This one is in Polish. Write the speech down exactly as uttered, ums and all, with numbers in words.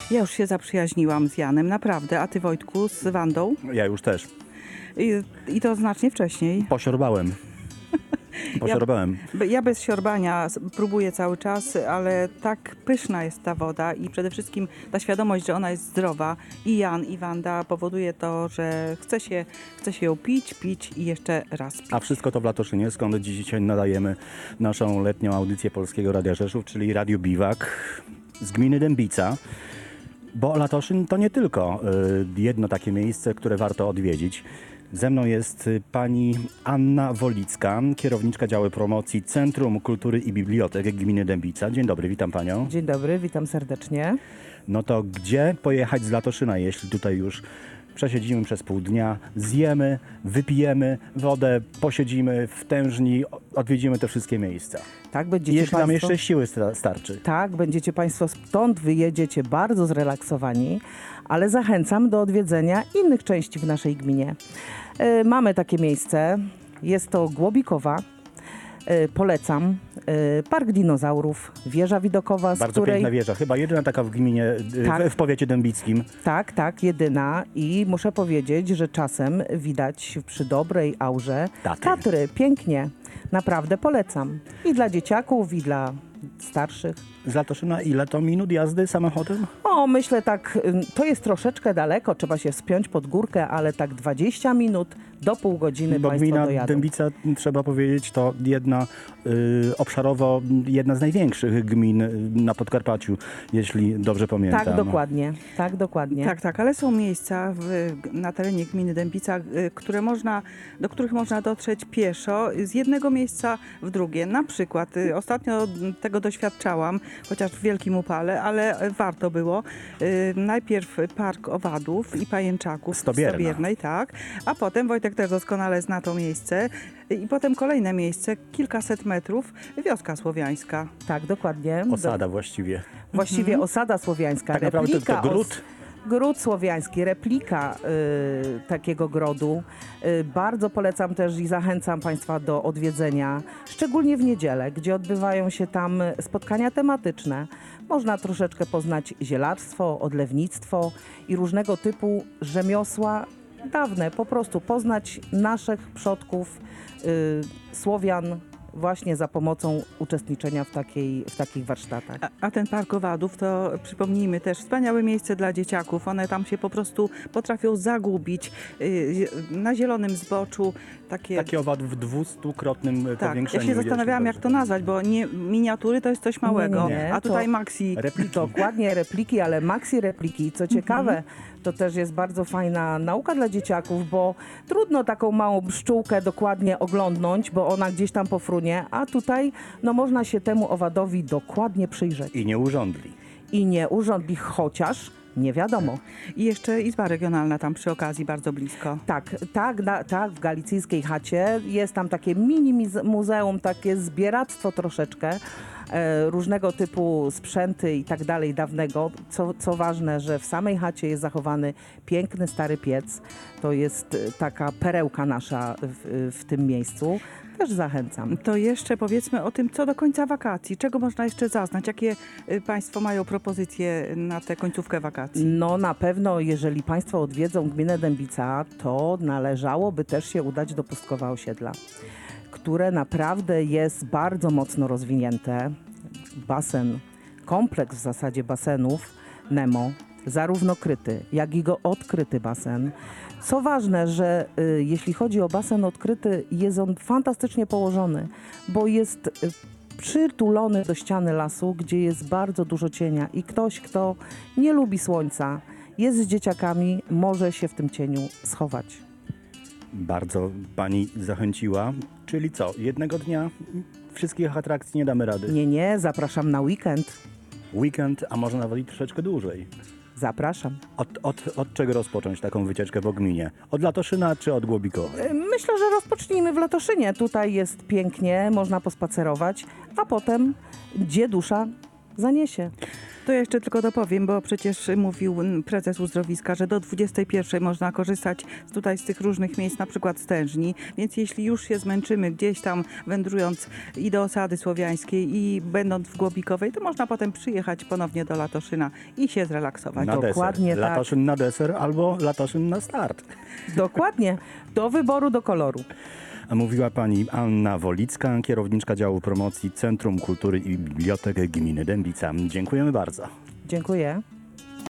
Ja już się zaprzyjaźniłam z Janem, naprawdę. A ty, Wojtku, z Wandą? Ja już też. I, i to znacznie wcześniej. Posiorbałem. Posiorbałem. Be- Ja bez siorbania s- próbuję cały czas, ale tak pyszna jest ta woda i przede wszystkim ta świadomość, że ona jest zdrowa. I Jan, i Wanda powoduje to, że chce się, chce się ją pić, pić i jeszcze raz pić. A wszystko to w Latoszynie, skąd dzisiaj nadajemy naszą letnią audycję Polskiego Radia Rzeszów, czyli Radio Biwak z gminy Dębica. Bo Latoszyn to nie tylko y, jedno takie miejsce, które warto odwiedzić. Ze mną jest y, pani Anna Wolicka, kierowniczka działu promocji Centrum Kultury i Bibliotek Gminy Dębica. Dzień dobry, witam panią. Dzień dobry, witam serdecznie. No to gdzie pojechać z Latoszyna, jeśli tutaj już przesiedzimy przez pół dnia, zjemy, wypijemy wodę, posiedzimy w tężni, odwiedzimy te wszystkie miejsca. Tak, będziecie Jeśli nam państwo, jeszcze siły sta- starczy. tak, będziecie Państwo stąd wyjedziecie bardzo zrelaksowani, ale zachęcam do odwiedzenia innych części w naszej gminie. E, mamy takie miejsce, jest to Głobikowa. E, polecam. E, Park Dinozaurów, wieża widokowa, z Bardzo której... piękna wieża, chyba jedyna taka w gminie, y, Tak. w, w powiecie dębickim. Tak, tak, jedyna i muszę powiedzieć, że czasem widać przy dobrej aurze Tatry. Tatry. Pięknie, naprawdę polecam. I dla dzieciaków, i dla starszych. Z Latoszyna ile to minut jazdy samochodem? O, myślę tak, ym, to jest troszeczkę daleko, trzeba się wspiąć pod górkę, ale tak dwadzieścia minut do pół godziny Bo Państwo gmina dojadą. Dębica, trzeba powiedzieć, to jedna y, obszarowo jedna z największych gmin y, na Podkarpaciu, jeśli dobrze pamiętam. Tak, dokładnie, tak, dokładnie. Tak, tak, ale są miejsca w, na terenie gminy Dębica, y, które można, do których można dotrzeć pieszo z jednego miejsca w drugie. Na przykład y, ostatnio tego doświadczałam, chociaż w wielkim upale, ale y, warto było. Y, najpierw Park Owadów i Pajęczaków Stobierna. w Stobiernej, tak, a potem Wojtek też doskonale zna to miejsce y, i potem kolejne miejsce, kilkaset metrów, Wioska Słowiańska. Tak, dokładnie. Osada właściwie. Właściwie Mhm. osada słowiańska. Tak naprawdę replika tylko gród. os- Gród słowiański, replika y, takiego grodu. Y, bardzo polecam też i zachęcam Państwa do odwiedzenia, szczególnie w niedzielę, gdzie odbywają się tam spotkania tematyczne. Można troszeczkę poznać zielarstwo, odlewnictwo i różnego typu rzemiosła dawne. Po prostu poznać naszych przodków, y, Słowian, właśnie za pomocą uczestniczenia w, takiej, w takich warsztatach. A, a ten Park Owadów to, przypomnijmy, też wspaniałe miejsce dla dzieciaków. One tam się po prostu potrafią zagubić y, na zielonym zboczu. Takie, Taki owad w dwustukrotnym tak, ja powiększeniu. się zastanawiałam, jeśli jak to dobrze nazwać, bo nie, miniatury to jest coś małego, Nie, nie, nie, a tutaj to- maxi. Repliki. Dokładnie, repliki, ale maxi repliki. Co ciekawe, to też jest bardzo fajna nauka dla dzieciaków, bo trudno taką małą pszczółkę dokładnie oglądnąć, bo ona gdzieś tam pofrunie, a tutaj no, można się temu owadowi dokładnie przyjrzeć. I nie urządli. I nie urządli, chociaż nie wiadomo. I jeszcze Izba Regionalna tam przy okazji bardzo blisko. Tak, tak, na, tak, w Galicyjskiej chacie jest tam takie mini miz- muzeum, takie zbieractwo troszeczkę, e, różnego typu sprzęty i tak dalej dawnego. Co, co ważne, że w samej chacie jest zachowany piękny stary piec. To jest e, taka perełka nasza w, w tym miejscu. Też zachęcam. To jeszcze powiedzmy o tym, co do końca wakacji. Czego można jeszcze zaznać? Jakie y, Państwo mają propozycje na tę końcówkę wakacji? No na pewno, jeżeli Państwo odwiedzą gminę Dębica, to należałoby też się udać do Pustkowa Osiedla, które naprawdę jest bardzo mocno rozwinięte. Basen, kompleks w zasadzie basenów Nemo, zarówno kryty, jak i go odkryty basen. Co ważne, że y, jeśli chodzi o basen odkryty, jest on fantastycznie położony, bo jest y, przytulony do ściany lasu, gdzie jest bardzo dużo cienia i ktoś, kto nie lubi słońca, jest z dzieciakami, może się w tym cieniu schować. Bardzo pani zachęciła. Czyli co, jednego dnia wszystkich atrakcji nie damy rady. Nie, nie, zapraszam na weekend. Weekend, a może nawet i troszeczkę dłużej. Zapraszam. Od, od, od czego rozpocząć taką wycieczkę po gminie? Od Latoszyna czy od Głobikowej? Y, Myślę, że rozpocznijmy w Latoszynie. Tutaj jest pięknie, można pospacerować, a potem gdzie dusza zaniesie. To ja jeszcze tylko dopowiem, bo przecież mówił mm, prezes uzdrowiska, że do dwudziestej pierwszej można korzystać z- tutaj z tych różnych miejsc, na przykład stężni, więc jeśli już się zmęczymy gdzieś tam wędrując i do osady słowiańskiej i będąc w Głobikowej, to można potem przyjechać ponownie do Latoszyna i się zrelaksować. Na Dokładnie deser. tak. Latoszyn na deser albo Latoszyn na start. Dokładnie. Do wyboru, do koloru. A mówiła pani Anna Wolicka, kierowniczka działu promocji Centrum Kultury i Bibliotek Gminy Dębica. Dziękujemy bardzo. Dziękuję.